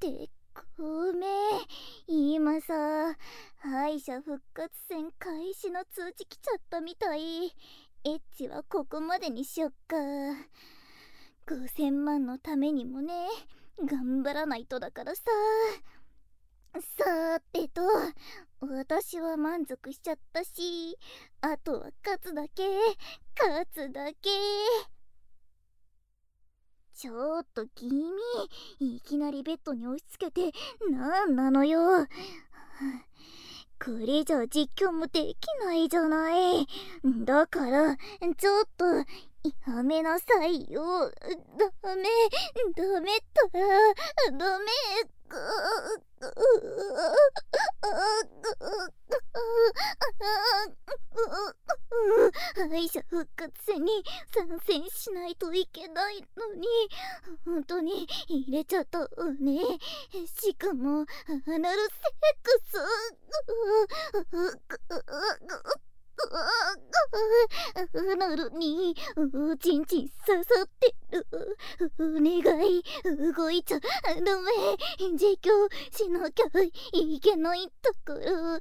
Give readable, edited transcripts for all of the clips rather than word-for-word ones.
ってごめん、今さ敗者復活戦開始の通知来ちゃったみたい。エッチはここまでにしよっか。5000万のためにもね、頑張らないとだからさ。さてと、私は満足しちゃったし、あとは勝つだけ。ちょっと君、いきなりベッドに押し付けてなんなのよ。これじゃ実況もできないじゃない。だからちょっとやめなさいよ。ダメったらダメ。敗者復活戦に参戦しないといけないのに、本当に入れちゃったわね。しかもアナルセックス。アナルにチンチン刺さってる。お願い、動いちゃダメ。実況しなきゃいけないところ。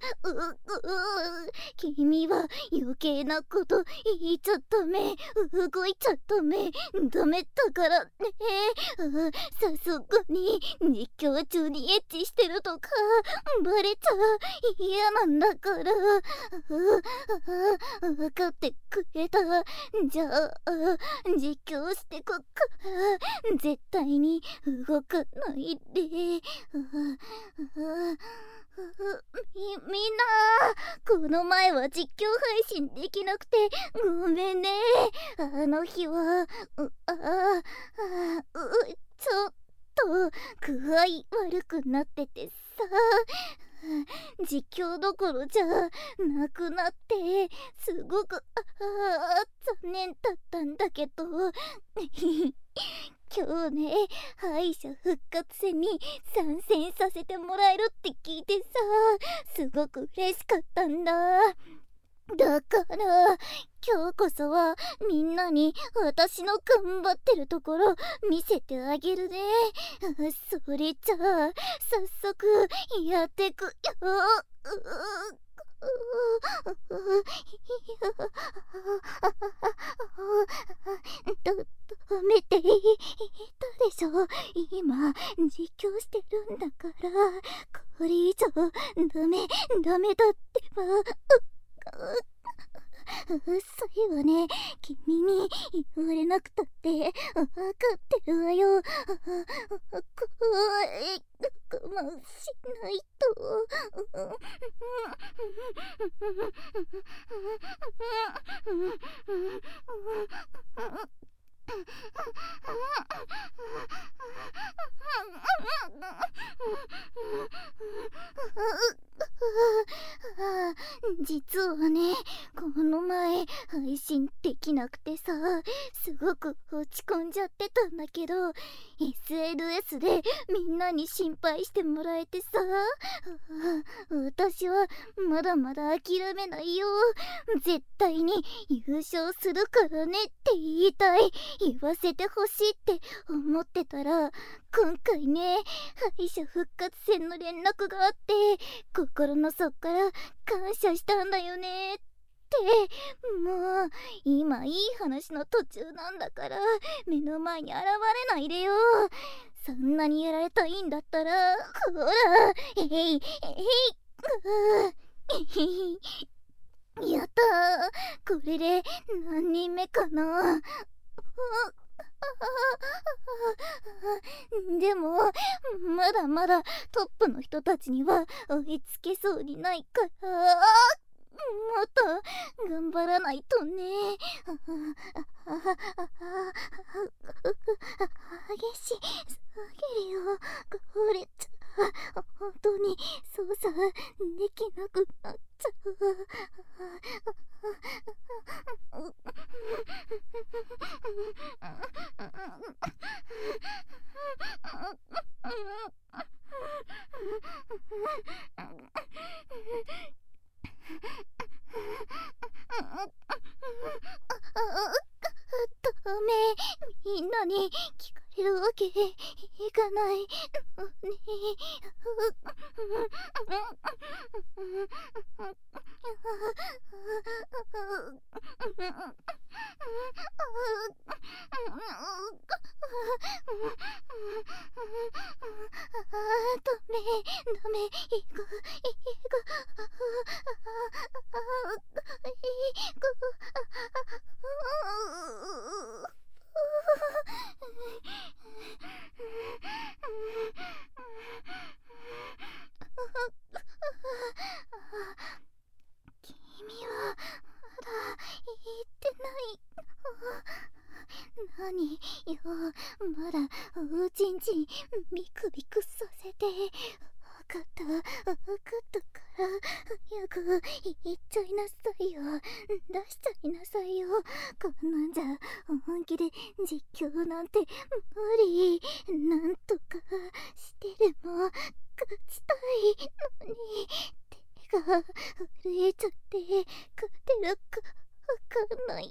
君は余計なこと言っちゃダメ。動いちゃダメだからね。さすがに実況中にエッチしてるとかバレちゃ嫌なんだから。分かってくれた。じゃあ実況してこっから。絶対に動かないで。みんな、この前は実況配信できなくてごめんね。あの日はちょっと具合悪くなっててさ、実況どころじゃなくなってすごく残念だったんだけど今日ね、敗者復活戦に参戦させてもらえるって聞いてさ、すごく嬉しかったんだ。だから今日こそはみんなに私の頑張ってるところ見せてあげるね。それじゃあ早速やってくよ。ダメって言ったでしょ。今実況してるんだから。これ以上ダメだってば。そうよね、君に言われなくたって分かってるわよ。我慢しないと。実はね、この前配信できなくてさ、すごく落ち込んじゃってたんだけど、 SNS でみんなに心配してもらえてさ、私はまだまだ諦めないよ。絶対に優勝するからねって言い言わせてほしいって思ってたら、今回ね、敗者復活戦の連絡があって、心の底から感謝したんだよねって。もう今いい話の途中なんだから目の前に現れないでよ。そんなにやられたいんだったら、ほら、やったー。これで何人目かな。でもまだまだトップの人たちには追いつけそうにないから、もっと頑張らないとね。激しすぎるよ。これじゃ本当に操作できなくなっちゃう。ダメ、みんなに聞かるわけいかないのに。ダメ、行く。君はまだ言ってない。何よ、まだおちんちんビクビクさせて。分かったから早く言っちゃいなさいよ。出しちゃいなさいよ。こんなんじゃ本気で実況なんて無理。なんとかしてでも勝ちたいのに。手が震えちゃって勝てるかわかんないよ。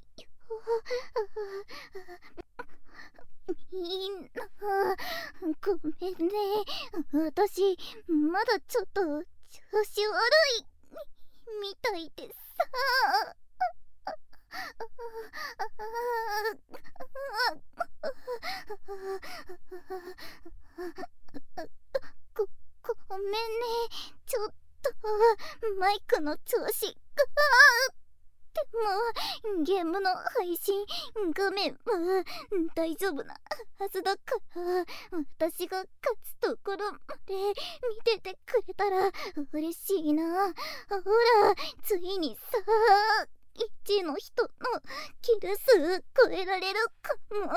みんなごめんね。私まだちょっと調子悪いみたいでさ。ごめんね。ちょっとマイクの調子が。でもゲームの配信画面は大丈夫なはずだから、私が勝つところまで見ててくれたら嬉しいな。ほら、ついにさ、1の人のキル数超えられるかも。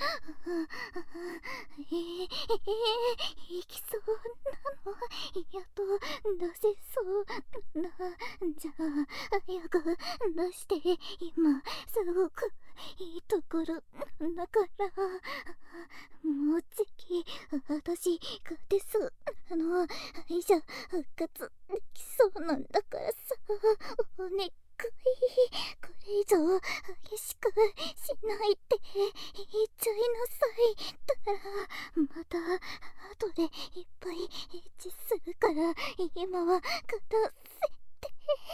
いきそうなのやっと出せそうな。じゃあ早く出して。今すごくいいところだから。もうじき私勝てそう敗者復活できそうなんだからさ、お願い。これ以上激しくしないって言っちゃいなさい。たらまた後でいっぱいエッチするから、今は勝たせて。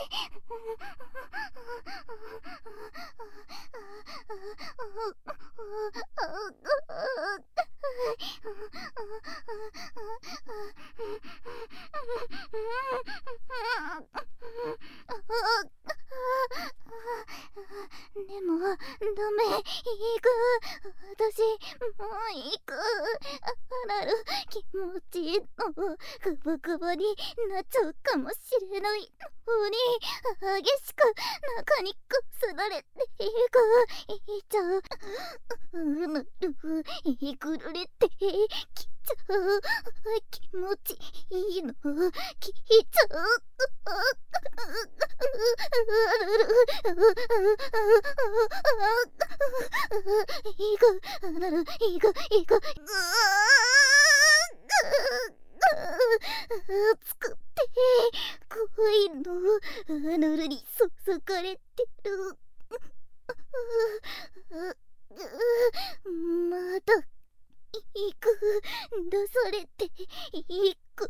でもダメ、行く。私もう行く。なる気持ちのグブグブになっちゃうかもしれないのに、激しく中にこすられていく。いっちゃう。ぬるいぐるれてきちゃう。気持ちいいのきちゃう。いくなるいく作って恋のぬるに注がれてる。まだいく出されていく。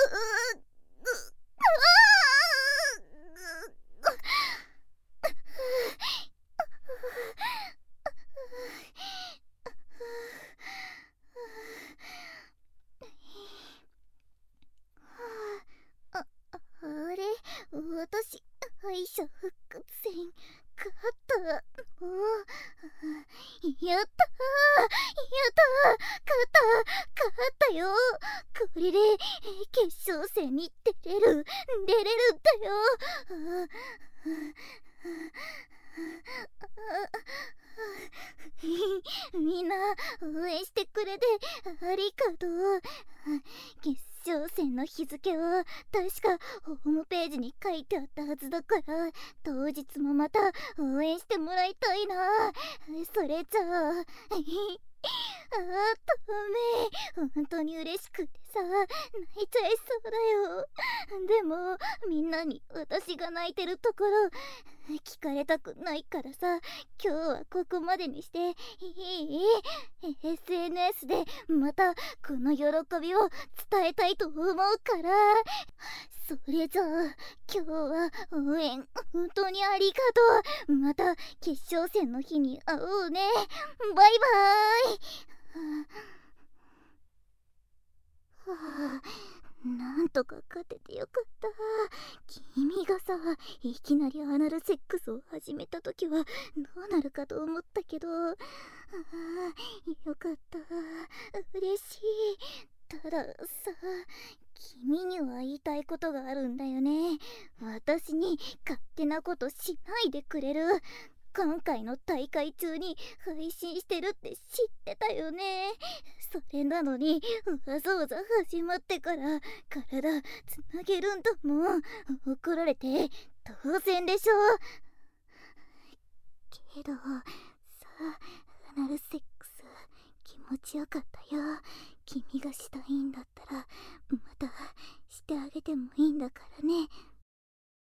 あれ、私敗者復活戦勝ったの？やったー、やったよ。これで決勝戦に出れるんだよ。みんな応援してくれてありがとう。決勝戦の日付は確かホームページに書いてあったはずだから、当日もまた応援してもらいたいな。それじゃあダメ、本当に嬉しくてさ泣いちゃいそうだよ。でもみんなに私が泣いてるところ聞かれたくないからさ、今日はここまでにしていい？ SNS でまたこの喜びを伝えたいと思うから。それじゃあ今日は応援本当にありがとう。また決勝戦の日に会おうね。バイバイ。はあ、なんとか勝ててよかった。君がさ、いきなりアナルセックスを始めた時はどうなるかと思ったけど、よかった。嬉しい。たださ、君には言いたいことがあるんだよね。私に勝手なことしないでくれる？今回の大会中に配信してるって知ってたよね。それなのにわざわざ始まってから体つなげるんだもん。怒られて当然でしょ。けどさ、アナルセックス気持ちよかったよ。君がしたいんだったらまたしてあげてもいいんだからね。